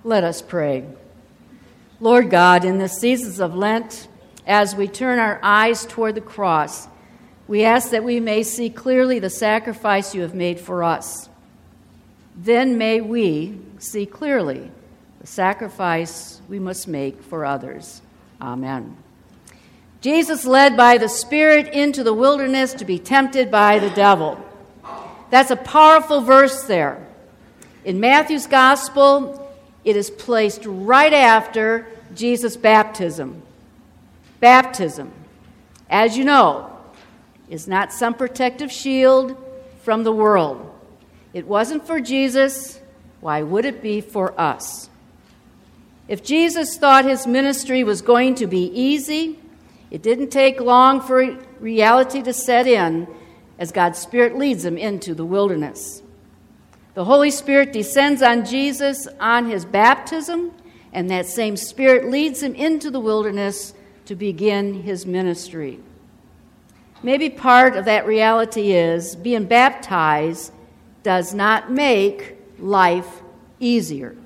Let us pray. Lord God, in the seasons of Lent, as we turn our eyes toward the cross, we ask that we may see clearly the sacrifice you have made for us. Then may we see clearly the sacrifice we must make for others. Amen. Jesus led by the Spirit into the wilderness to be tempted by the devil. That's a powerful verse there. In Matthew's Gospel, it is placed right after Jesus' baptism. Baptism, as you know, is not some protective shield from the world. It wasn't for Jesus. Why would it be for us? If Jesus thought his ministry was going to be easy, it didn't take long for reality to set in as God's Spirit leads him into the wilderness. The Holy Spirit descends on Jesus on his baptism, and that same Spirit leads him into the wilderness to begin his ministry. Maybe part of that reality is being baptized does not make life easier.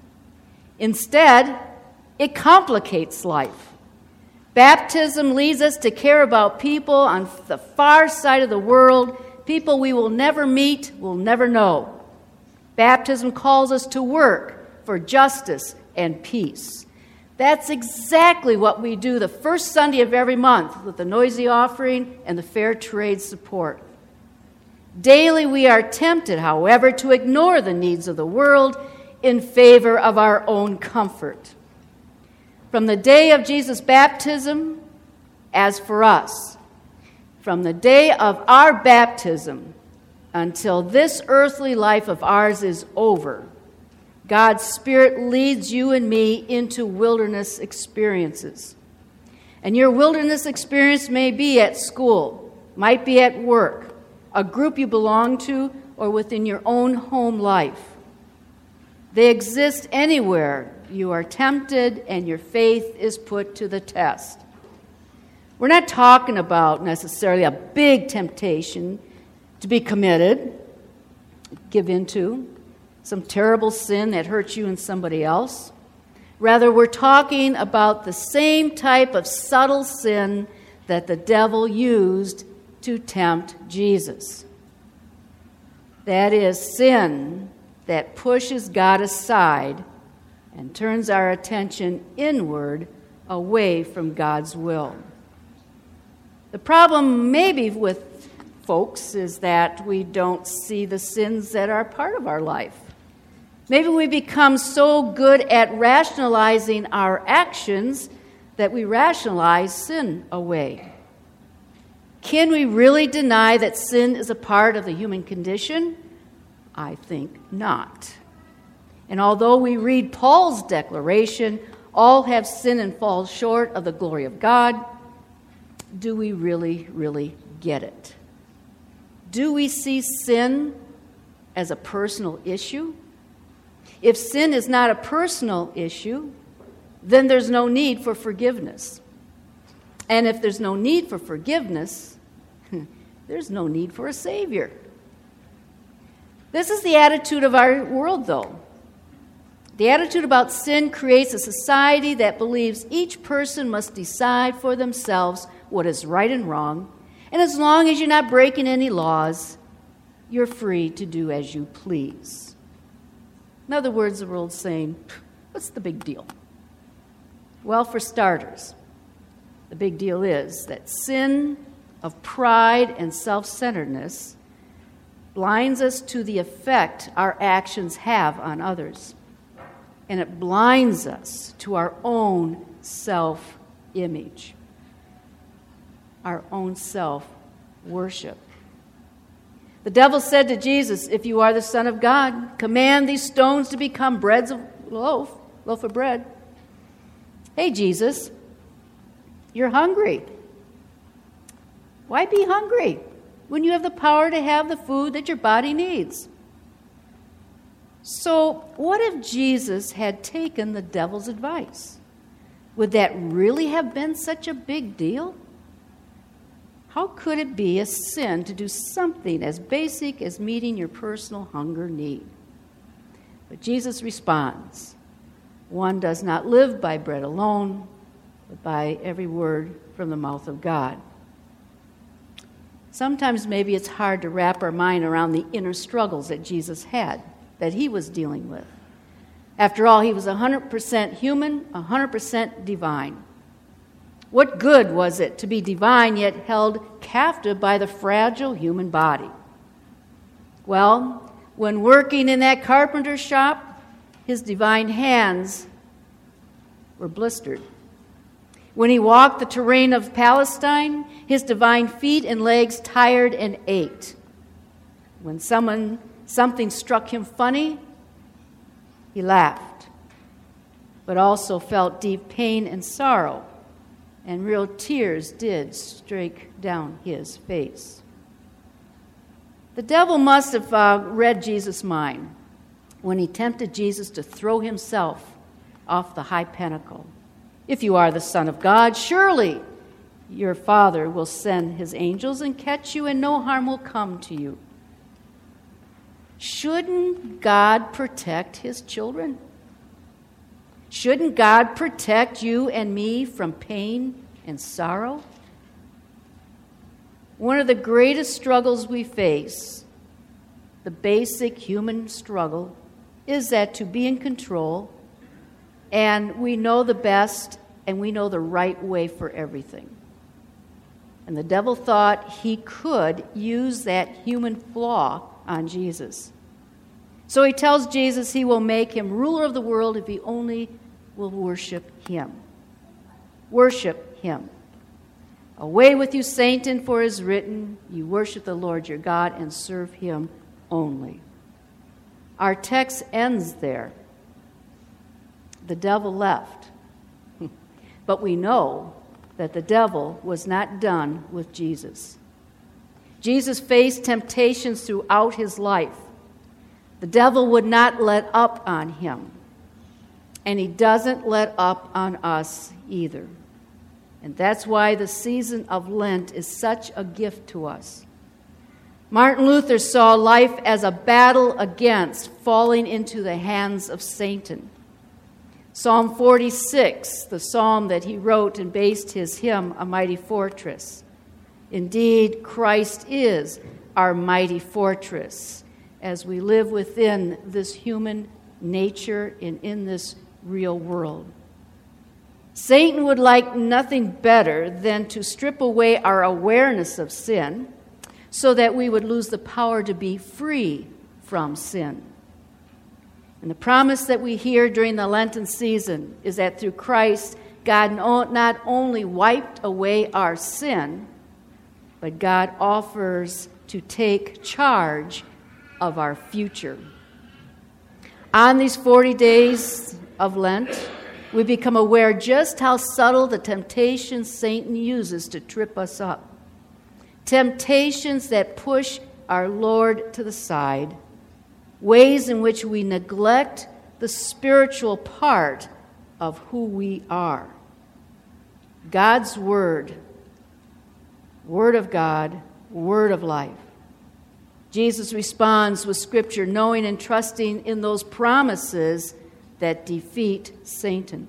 Instead, it complicates life. Baptism leads us to care about people on the far side of the world, people we will never meet, will never know. Baptism calls us to work for justice and peace. That's exactly what we do the first Sunday of every month with the noisy offering and the fair trade support. Daily we are tempted, however, to ignore the needs of the world in favor of our own comfort. From the day of Jesus' baptism, as for us, from the day of our baptism until this earthly life of ours is over, God's Spirit leads you and me into wilderness experiences. And your wilderness experience may be at school, might be at work, a group you belong to, or within your own home life. They exist anywhere you are tempted and your faith is put to the test. We're not talking about necessarily a big temptation to be committed, give into some terrible sin that hurts you and somebody else. Rather, we're talking about the same type of subtle sin that the devil used to tempt Jesus. That is sin that pushes God aside and turns our attention inward away from God's will. The problem maybe with folks is that we don't see the sins that are part of our life. Maybe we become so good at rationalizing our actions that we rationalize sin away. Can we really deny that sin is a part of the human condition? I think not. And although we read Paul's declaration, all have sinned and fall short of the glory of God, do we really, really get it? Do we see sin as a personal issue? If sin is not a personal issue, then there's no need for forgiveness. And if there's no need for forgiveness, there's no need for a Savior. This is the attitude of our world, though. The attitude about sin creates a society that believes each person must decide for themselves what is right and wrong, and as long as you're not breaking any laws, you're free to do as you please. In other words, the world's saying, what's the big deal? Well, for starters, the big deal is that sin of pride and self-centeredness blinds us to the effect our actions have on others. And it blinds us to our own self-image, our own self-worship. The devil said to Jesus, if you are the Son of God, command these stones to become loaf of bread. Hey, Jesus, you're hungry. Why be hungry when you have the power to have the food that your body needs? So what if Jesus had taken the devil's advice? Would that really have been such a big deal? How could it be a sin to do something as basic as meeting your personal hunger need? But Jesus responds, One does not live by bread alone, but by every word from the mouth of God. Sometimes maybe it's hard to wrap our mind around the inner struggles that Jesus had, that he was dealing with. After all, he was 100% human, 100% divine. What good was it to be divine yet held captive by the fragile human body? Well, when working in that carpenter shop, his divine hands were blistered. When he walked the terrain of Palestine, his divine feet and legs tired and ached. When something struck him funny, he laughed, but also felt deep pain and sorrow, and real tears did streak down his face. The devil must have read Jesus' mind when he tempted Jesus to throw himself off the high pinnacle. If you are the Son of God, surely your Father will send his angels and catch you, and no harm will come to you. Shouldn't God protect his children? Shouldn't God protect you and me from pain and sorrow? One of the greatest struggles we face, the basic human struggle, is that to be in control, and we know the best and we know the right way for everything. And the devil thought he could use that human flaw on Jesus. So he tells Jesus he will make him ruler of the world if he only will worship him. Worship him. Away with you, Satan, for it is written, you worship the Lord your God and serve him only. Our text ends there. The devil left. But we know that the devil was not done with Jesus. Jesus faced temptations throughout his life. The devil would not let up on him. And he doesn't let up on us either. And that's why the season of Lent is such a gift to us. Martin Luther saw life as a battle against falling into the hands of Satan. Psalm 46, the psalm that he wrote and based his hymn, A Mighty Fortress. Indeed, Christ is our mighty fortress as we live within this human nature and in this real world. Satan would like nothing better than to strip away our awareness of sin so that we would lose the power to be free from sin. And the promise that we hear during the Lenten season is that through Christ, God not only wiped away our sin, but God offers to take charge of our future. On these 40 days of Lent, we become aware just how subtle the temptations Satan uses to trip us up. Temptations that push our Lord to the side. Ways in which we neglect the spiritual part of who we are. God's Word, Word of God, Word of life. Jesus responds with Scripture, knowing and trusting in those promises that defeat Satan.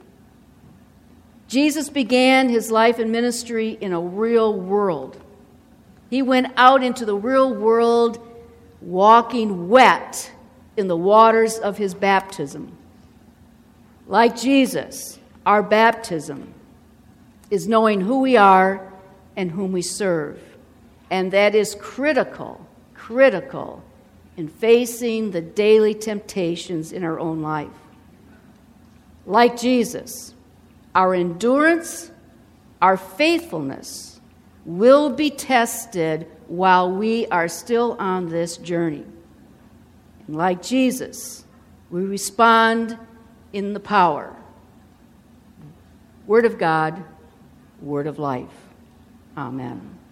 Jesus began his life and ministry in a real world. He went out into the real world walking wet in the waters of his baptism. Like Jesus, our baptism is knowing who we are and whom we serve. And that is critical in facing the daily temptations in our own life. Like Jesus, our endurance, our faithfulness will be tested while we are still on this journey. And like Jesus, we respond in the power. Word of God, Word of life. Amen.